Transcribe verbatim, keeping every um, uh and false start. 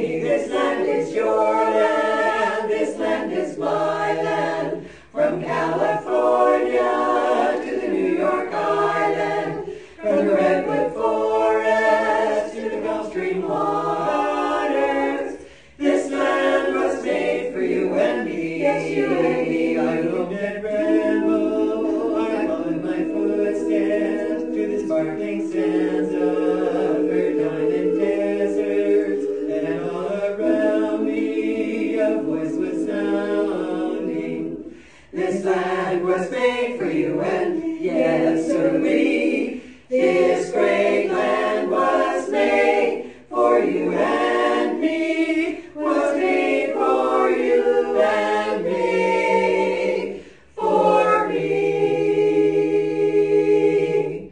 me. This land is your land, this land is my land. From California to the New York Island, from the Redwood Forest to the Gulf Stream waters, this land was made for you and me. Yes, you and me. I roamed and rambled, I followed my footsteps to the sparkling sands of her diamond deserts, and all around me a voice was sounding. This land was made for you and me. Yes, sir, we, this great land.